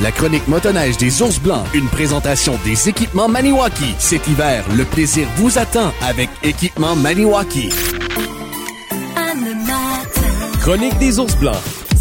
La chronique motoneige des Ours Blancs, une présentation des équipements Maniwaki. Cet hiver, le plaisir vous attend avec équipements Maniwaki. Chronique des Ours Blancs.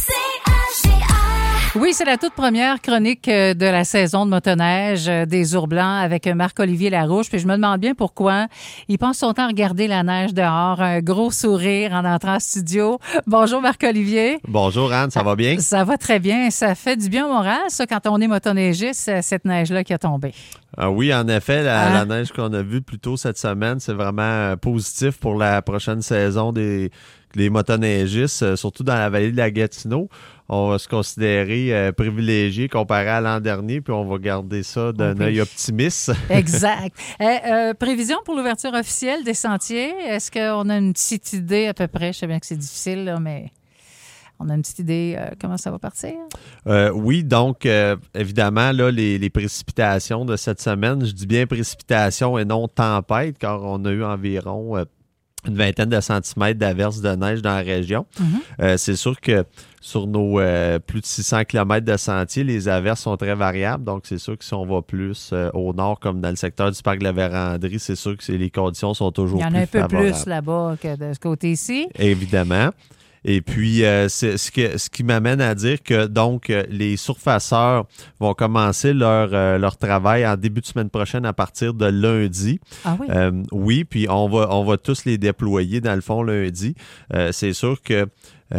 Oui, c'est la toute première chronique de la saison de motoneige des Ours Blancs avec Marc-Olivier Larouche. Puis je me demande bien pourquoi. Il passe son temps à regarder la neige dehors, un gros sourire en entrant en studio. Bonjour Marc-Olivier. Bonjour Anne, ça va bien? Ça va très bien. Ça fait du bien au moral, ça, quand on est motoneigiste, cette neige-là qui a tombé. Oui, en effet, la neige qu'on a vue plus tôt cette semaine, c'est vraiment positif pour la prochaine saison des motoneigistes, surtout dans la vallée de la Gatineau. On va se considérer privilégié comparé à l'an dernier, puis on va garder ça d'un œil optimiste. Exact. Prévision pour l'ouverture officielle des sentiers, est-ce qu'on a une petite idée à peu près? Je sais bien que c'est difficile, là, mais on a une petite idée comment ça va partir? Oui, donc évidemment, là, les précipitations de cette semaine, je dis bien précipitations et non tempête, car on a eu environ une vingtaine de centimètres d'averses de neige dans la région. Mm-hmm. C'est sûr que sur nos plus de 600 km de sentiers, les averses sont très variables. Donc, c'est sûr que si on va plus au nord, comme dans le secteur du parc de la Vérandrie, c'est sûr que les conditions sont toujours plus favorables. Il y en a un peu plus là-bas que de ce côté-ci. Évidemment. Et puis, c'est ce qui m'amène à dire que donc les surfaceurs vont commencer leur travail en début de semaine prochaine à partir de lundi. Ah oui? Oui, puis on va tous les déployer dans le fond lundi. C'est sûr que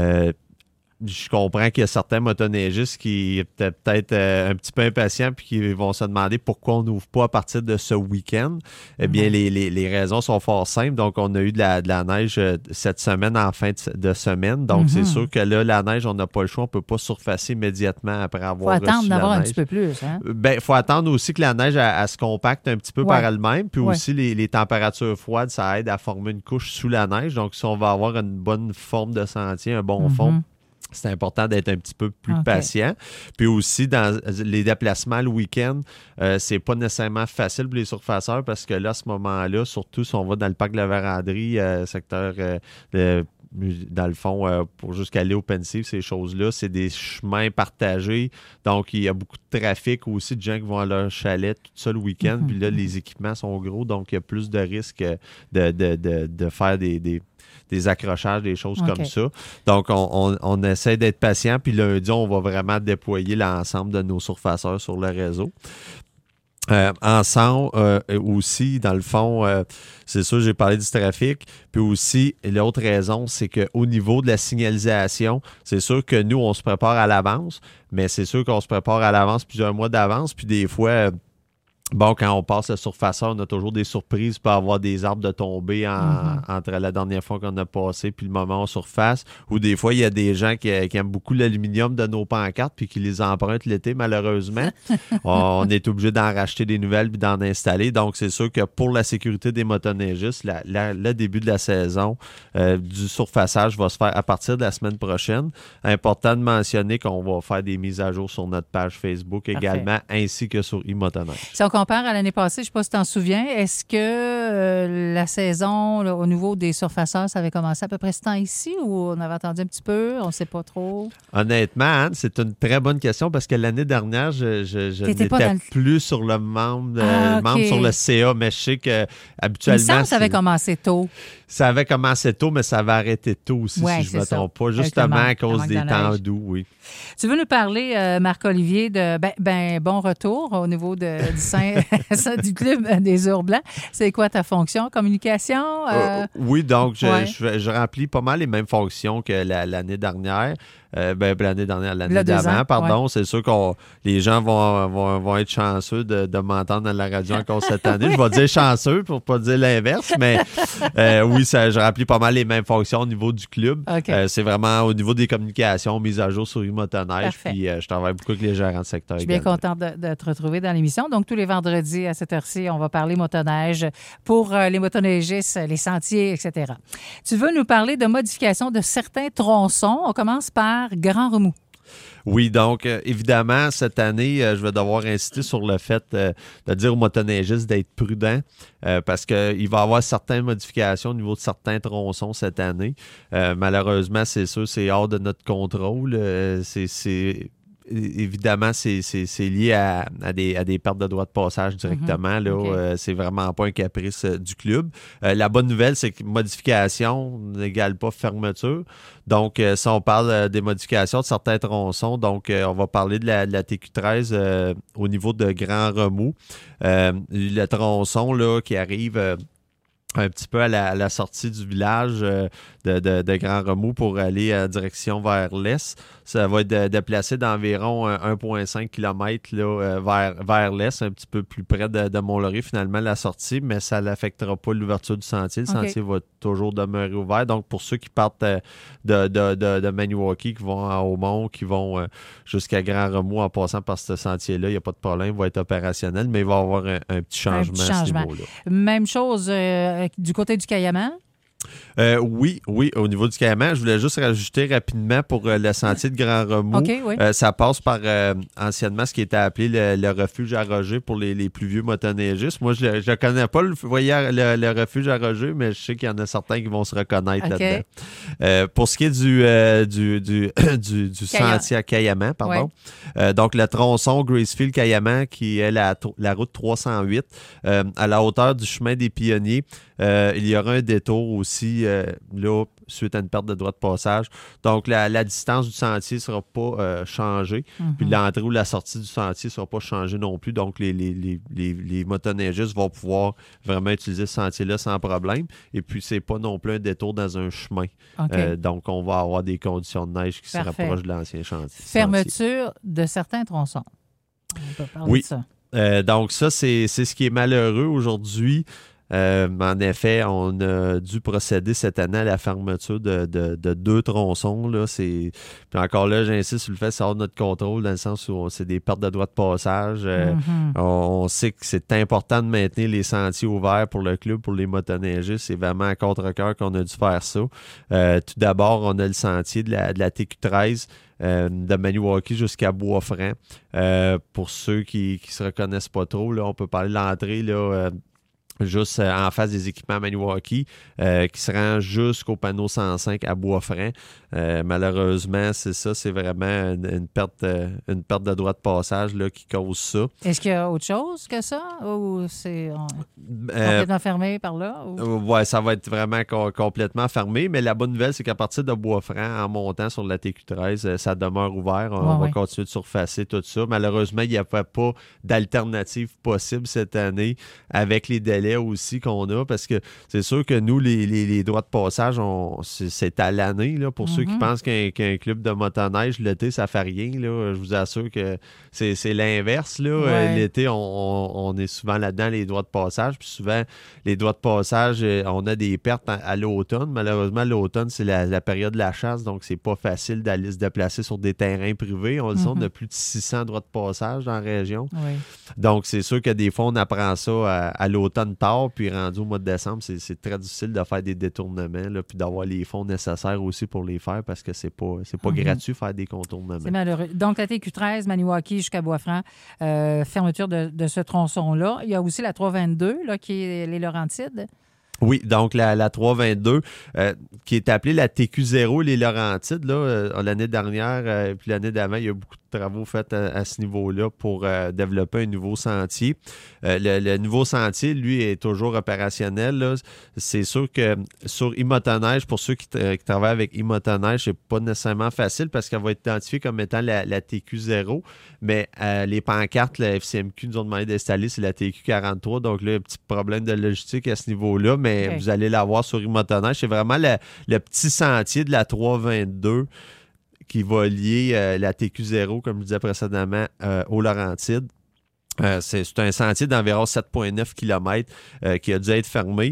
je comprends qu'il y a certains motoneigistes qui étaient peut-être un petit peu impatients puis qui vont se demander pourquoi on n'ouvre pas à partir de ce week-end. Eh bien, les raisons sont fort simples. Donc, on a eu de la neige cette semaine en fin de semaine. Donc, c'est sûr que là, la neige, on n'a pas le choix. On ne peut pas surfacer immédiatement après avoir reçu la neige. Il faut attendre d'avoir un petit peu plus. Hein? Il faut attendre aussi que la neige elle se compacte un petit peu par elle-même. Puis aussi, les températures froides, ça aide à former une couche sous la neige. Donc, si on va avoir une bonne forme de sentier, un bon fond, c'est important d'être un petit peu plus patient. Puis aussi, dans les déplacements le week-end, c'est pas nécessairement facile pour les surfaceurs parce que là, à ce moment-là, surtout si on va dans le parc de la Vérandrie, secteur dans le fond, pour jusqu'à aller au Pensive, ces choses-là, c'est des chemins partagés. Donc, il y a beaucoup de trafic aussi, de gens qui vont à leur chalet tout ça le week-end. Puis là, les équipements sont gros, donc il y a plus de risques de faire des accrochages, des choses comme ça. Donc, on essaie d'être patient. Puis lundi, on va vraiment déployer l'ensemble de nos surfaceurs sur le réseau. Ensemble, aussi, dans le fond, c'est sûr, j'ai parlé du trafic. Puis aussi, l'autre raison, c'est qu'au niveau de la signalisation, c'est sûr que nous, on se prépare à l'avance, mais c'est sûr qu'on se prépare à l'avance plusieurs mois d'avance. Puis des fois, quand on passe le surfaceur, on a toujours des surprises. Il peut y avoir des arbres de tomber entre la dernière fois qu'on a passé puis le moment en surface. Ou des fois, il y a des gens qui aiment beaucoup l'aluminium de nos pancartes puis qui les empruntent l'été, malheureusement. On est obligé d'en racheter des nouvelles puis d'en installer. Donc, c'est sûr que pour la sécurité des motoneigistes, le début de la saison du surfaçage va se faire à partir de la semaine prochaine. Important de mentionner qu'on va faire des mises à jour sur notre page Facebook également, ainsi que sur iMotoneige. Si on compare à l'année passée, je ne sais pas si tu t'en souviens, est-ce que la saison là, au niveau des surfaceurs, ça avait commencé à peu près ce temps ici ou on avait attendu un petit peu? On ne sait pas trop. Honnêtement, Anne, c'est une très bonne question parce que l'année dernière, je n'étais plus sur le membre sur le CA, mais je sais qu'habituellement... Il me semble que ça avait commencé tôt. Ça avait commencé tôt, mais ça avait arrêté tôt aussi, si je ne me trompe pas, justement à cause des temps doux, oui. Tu veux nous parler, Marc-Olivier, de bon retour au niveau du Club des Ours Blancs. C'est quoi ta fonction? Communication? Oui, donc je remplis pas mal les mêmes fonctions que l'année dernière. L'année d'avant, pardon. Ouais. C'est sûr que les gens vont être chanceux de m'entendre dans la radio encore cette année. Je vais dire chanceux pour pas dire l'inverse, mais oui, je remplis pas mal les mêmes fonctions au niveau du club. Okay. C'est vraiment au niveau des communications, mise à jour sur iMotoneige, puis je travaille beaucoup avec les gérants de secteur. Je suis bien contente de te retrouver dans l'émission. Donc, tous les vendredis à cette heure-ci, on va parler motoneige pour les motoneigistes, les sentiers, etc. Tu veux nous parler de modification de certains tronçons. On commence par Grand Remous. Oui, donc, évidemment, cette année, je vais devoir insister sur le fait de dire aux motoneigistes d'être prudents parce qu'il va y avoir certaines modifications au niveau de certains tronçons cette année. Malheureusement, c'est sûr, c'est hors de notre contrôle. C'est évidemment, c'est lié à des pertes de droits de passage directement. Là, c'est vraiment pas un caprice du club. La bonne nouvelle, c'est que modification n'égale pas fermeture. Donc, si on parle des modifications de certains tronçons, donc on va parler de la TQ13 au niveau de Grand Remous. Le tronçon là, qui arrive un petit peu à la sortie du village de Grand Remous pour aller en direction vers l'est. Ça va être déplacé d'environ 1,5 km là, vers l'est, un petit peu plus près de Mont-Laurier, finalement, la sortie, mais ça n'affectera pas l'ouverture du sentier. Le sentier va toujours demeurer ouvert. Donc, pour ceux qui partent de Maniwaki, qui vont à Haumont, qui vont jusqu'à Grand Remous en passant par ce sentier-là, il n'y a pas de problème, il va être opérationnel, mais il va y avoir un petit changement à ce niveau-là. Même chose du côté du Cayamant? Oui, au niveau du Cayamant, je voulais juste rajouter rapidement pour le sentier de Grand Remous. Ça passe par anciennement ce qui était appelé le refuge à Roger pour les plus vieux motoneigistes. Moi, je ne connais pas le refuge à Roger, mais je sais qu'il y en a certains qui vont se reconnaître là-dedans. Pour ce qui est du sentier à Cayamant, pardon. Donc, le tronçon Gracefield-Cayamant, qui est la route 308, à la hauteur du chemin des Pionniers, il y aura un détour aussi là, suite à une perte de droit de passage. Donc, la distance du sentier ne sera pas changée. Puis l'entrée ou la sortie du sentier ne sera pas changée non plus. Donc, les motoneigistes vont pouvoir vraiment utiliser ce sentier-là sans problème. Et puis, c'est pas non plus un détour dans un chemin. Donc, on va avoir des conditions de neige qui se rapprochent de l'ancien chantier. Fermeture de certains tronçons. On peut parler de ça. Donc, ça, c'est ce qui est malheureux aujourd'hui. En effet, on a dû procéder cette année à la fermeture de 2 tronçons. Là. Puis encore là, j'insiste sur le fait que c'est hors de notre contrôle, dans le sens où c'est des pertes de droits de passage. On sait que c'est important de maintenir les sentiers ouverts pour le club, pour les motoneigistes. C'est vraiment à contre-cœur qu'on a dû faire ça. Tout d'abord, on a le sentier de la TQ13. De Maniwaki jusqu'à Bois-Franc. Pour ceux qui se reconnaissent pas trop, là, on peut parler de l'entrée là, juste en face des équipements Maniwaki, qui se rend jusqu'au panneau 105 à Bois-Franc. Malheureusement, c'est ça, c'est vraiment une perte de droit de passage là, qui cause ça. Est-ce qu'il y a autre chose que ça? Ou c'est complètement fermé par là? Oui, ça va être vraiment complètement fermé, mais la bonne nouvelle, c'est qu'à partir de Bois-Franc, en montant sur la TQ13, ça demeure ouvert. On va continuer de surfacer tout ça. Malheureusement, il n'y a pas d'alternative possible cette année avec les délais aussi qu'on a, parce que c'est sûr que nous, les droits de passage, c'est à l'année. Là, pour ceux qui pensent qu'un club de motoneige, l'été, ça fait rien. Là, je vous assure que c'est l'inverse. Là. L'été, on est souvent là-dedans, les droits de passage. Puis souvent, les droits de passage, on a des pertes à l'automne. Malheureusement, l'automne, c'est la période de la chasse, donc c'est pas facile d'aller se déplacer sur des terrains privés. On le sait, on a plus de 600 droits de passage dans la région. Donc, c'est sûr que des fois, on apprend ça à l'automne tard, puis rendu au mois de décembre, c'est très difficile de faire des détournements, là, puis d'avoir les fonds nécessaires aussi pour les faire, parce que c'est pas gratuit faire des contournements. C'est malheureux. Donc, la TQ13, Maniwaki jusqu'à Bois-Franc, fermeture de ce tronçon-là. Il y a aussi la 322, là, qui est les Laurentides. Oui, donc la 322, qui est appelée la TQ0 les Laurentides, là, l'année dernière, puis l'année d'avant, il y a beaucoup de travaux faits à ce niveau-là pour développer un nouveau sentier. Le nouveau sentier, lui, est toujours opérationnel. Là. C'est sûr que sur e-motoneige, pour ceux qui travaillent avec e-motoneige, c'est pas nécessairement facile parce qu'elle va être identifiée comme étant la TQ0, mais les pancartes, la FCMQ nous ont demandé d'installer, c'est la TQ43, donc là, il y a un petit problème de logistique à ce niveau-là, mais vous allez l'avoir sur e-motoneige. C'est vraiment le petit sentier de la 322 qui va lier la TQ0, comme je disais précédemment, aux Laurentides. C'est un sentier d'environ 7,9 km qui a dû être fermé.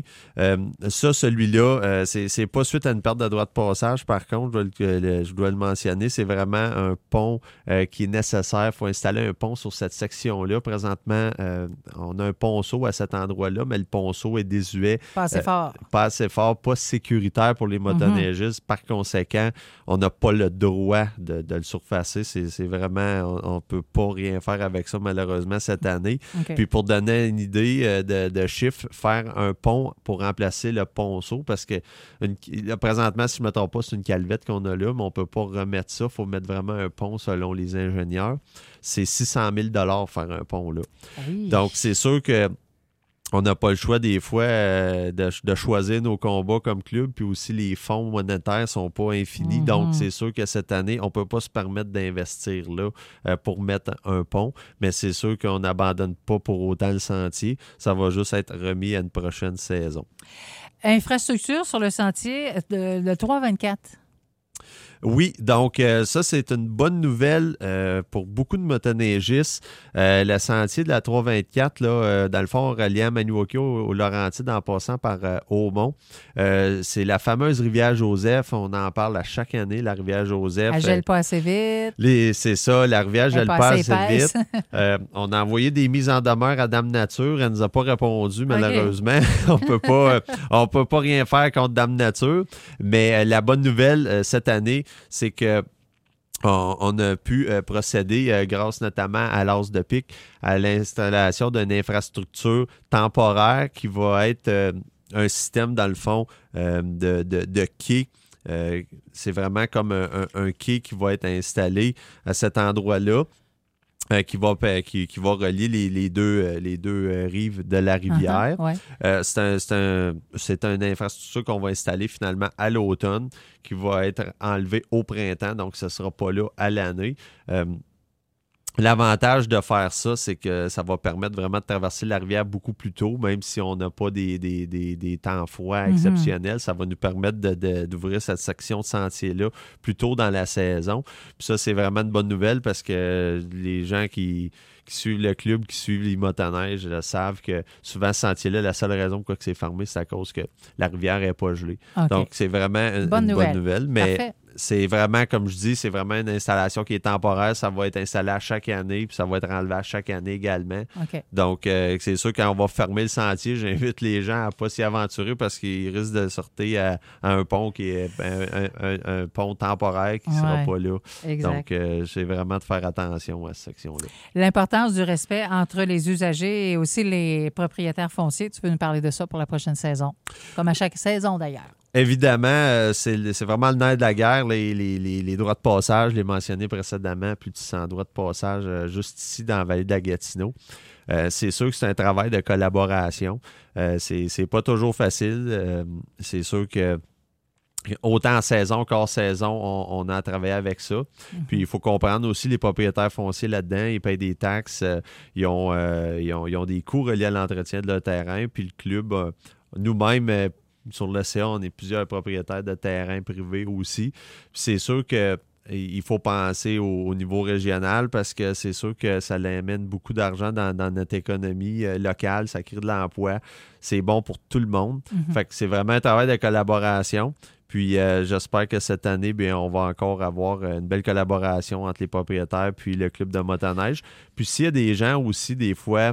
Celui-là, c'est pas suite à une perte de droit de passage. Par contre, je dois le mentionner, c'est vraiment un pont qui est nécessaire. Il faut installer un pont sur cette section-là. Présentement, on a un ponceau à cet endroit-là, mais le ponceau est désuet. Pas assez fort. Pas assez fort, pas sécuritaire pour les motoneigistes. Par conséquent, on n'a pas le droit de le surfacer. C'est vraiment, on ne peut pas rien faire avec ça, malheureusement, cette cette année. Puis pour donner une idée de chiffre, faire un pont pour remplacer le ponceau, parce que là, présentement, si je ne me trompe pas, c'est une calvette qu'on a là, mais on ne peut pas remettre ça. Il faut mettre vraiment un pont selon les ingénieurs. C'est 600 000 $ faire un pont là. Oui. Donc, c'est sûr que on n'a pas le choix des fois de choisir nos combats comme club, puis aussi les fonds monétaires ne sont pas infinis. Donc, c'est sûr que cette année, on ne peut pas se permettre d'investir là pour mettre un pont, mais c'est sûr qu'on n'abandonne pas pour autant le sentier. Ça va juste être remis à une prochaine saison. Infrastructure sur le sentier, le 324. Oui, donc ça, c'est une bonne nouvelle pour beaucoup de motoneigistes. Le sentier de la 324, là, dans le fond, reliant Maniwaki au Laurentides en passant par Aumont. C'est la fameuse rivière Joseph. On en parle à chaque année, la rivière Joseph. Elle gèle pas assez vite. C'est ça, la rivière gèle pas assez vite. On a envoyé des mises en demeure à Dame Nature. Elle ne nous a pas répondu, malheureusement. On peut pas rien faire contre Dame Nature. Mais la bonne nouvelle cette année, c'est que on a pu procéder, grâce notamment à l'As de Pique, à l'installation d'une infrastructure temporaire qui va être un système, dans le fond, de quai. C'est vraiment comme un quai qui va être installé à cet endroit-là. Qui va relier les deux rives de la rivière. C'est une infrastructure qu'on va installer finalement à l'automne, qui va être enlevée au printemps, donc ce ne sera pas là à l'année. L'avantage de faire ça, c'est que ça va permettre vraiment de traverser la rivière beaucoup plus tôt, même si on n'a pas des temps froids exceptionnels. Ça va nous permettre d'ouvrir cette section de sentier-là plus tôt dans la saison. Puis ça, c'est vraiment une bonne nouvelle parce que les gens qui suivent le club, qui suivent les motoneiges, savent que souvent, ce sentier-là, la seule raison pourquoi c'est fermé, c'est à cause que la rivière n'est pas gelée. Okay. Donc, c'est vraiment une bonne nouvelle. Mais parfait. C'est vraiment, comme je dis, c'est vraiment une installation qui est temporaire. Ça va être installé à chaque année, puis ça va être enlevé à chaque année également. Okay. Donc, c'est sûr, quand on va fermer le sentier, j'invite les gens à ne pas s'y aventurer parce qu'ils risquent de sortir à un pont qui est un pont temporaire qui ne sera pas là. Exact. Donc, c'est vraiment de faire attention à cette section-là. L'importance du respect entre les usagers et aussi les propriétaires fonciers. Tu peux nous parler de ça pour la prochaine saison, comme à chaque saison d'ailleurs. Évidemment, c'est vraiment le nerf de la guerre, les droits de passage, je l'ai mentionné précédemment, plus de 100 droits de passage juste ici dans la vallée de la Gatineau. C'est sûr que c'est un travail de collaboration. C'est pas toujours facile. C'est sûr que autant en saison qu'hors saison, on a travaillé avec ça. Puis il faut comprendre aussi les propriétaires fonciers là-dedans, ils payent des taxes, ils ont des coûts reliés à l'entretien de leur terrain. Puis le club, nous-mêmes, sur l'océan, on est plusieurs propriétaires de terrains privés aussi. Puis c'est sûr qu'il faut penser au niveau régional parce que c'est sûr que ça amène beaucoup d'argent dans notre économie locale, ça crée de l'emploi. C'est bon pour tout le monde. Fait que c'est vraiment un travail de collaboration. Puis j'espère que cette année, bien, on va encore avoir une belle collaboration entre les propriétaires puis le club de motoneige. Puis s'il y a des gens aussi, des fois,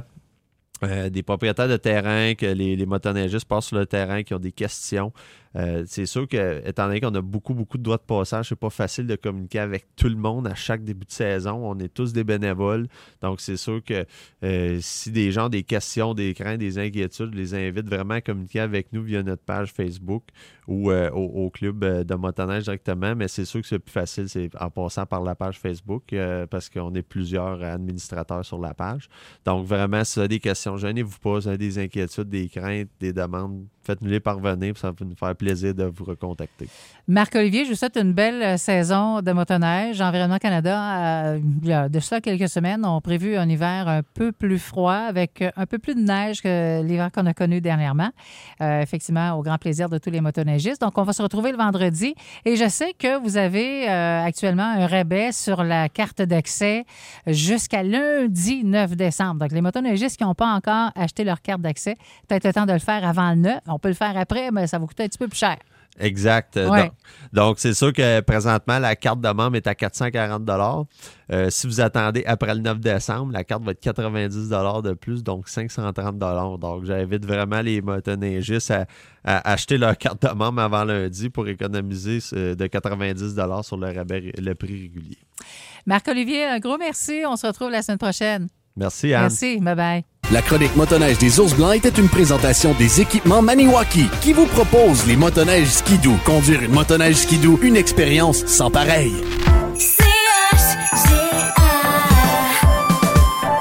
des propriétaires de terrain, que les motoneigistes passent sur le terrain, qui ont des questions. C'est sûr que, étant donné qu'on a beaucoup de droits de passage, c'est pas facile de communiquer avec tout le monde à chaque début de saison. On est tous des bénévoles. Donc, c'est sûr que si des gens ont des questions, des craintes, des inquiétudes, je les invite vraiment à communiquer avec nous via notre page Facebook ou au club de motoneige directement. Mais c'est sûr que c'est plus facile, c'est en passant par la page Facebook parce qu'on est plusieurs administrateurs sur la page. Donc, vraiment, si vous avez des questions, gênez-vous pas, si vous avez des inquiétudes, des craintes, des demandes, faites-nous les parvenir, puis ça va nous faire plaisir de vous recontacter. Marc-Olivier, je vous souhaite une belle saison de motoneige. Environnement Canada, il y a de ça quelques semaines, ont prévu un hiver un peu plus froid avec un peu plus de neige que l'hiver qu'on a connu dernièrement. Effectivement, au grand plaisir de tous les motoneigistes. Donc, on va se retrouver le vendredi. Et je sais que vous avez actuellement un rabais sur la carte d'accès jusqu'à lundi 9 décembre. Donc, les motoneigistes qui n'ont pas encore acheté leur carte d'accès, peut-être le temps de le faire avant le 9. On peut le faire après, mais ça va coûter un petit peu plus cher. Exact. Ouais. Donc, c'est sûr que présentement, la carte de membre est à 440 $. Si vous attendez après le 9 décembre, la carte va être 90 $ de plus, donc 530 $. Donc, j'invite vraiment les motoneigistes à acheter leur carte de membre avant lundi pour économiser de 90 $ sur le prix régulier. Marc-Olivier, un gros merci. On se retrouve la semaine prochaine. Merci, Anne. Merci, bye-bye. La chronique motoneige des Ours Blancs était une présentation des équipements Maniwaki qui vous propose les motoneiges Skidoo. Conduire une motoneige Skidoo, une expérience sans pareille.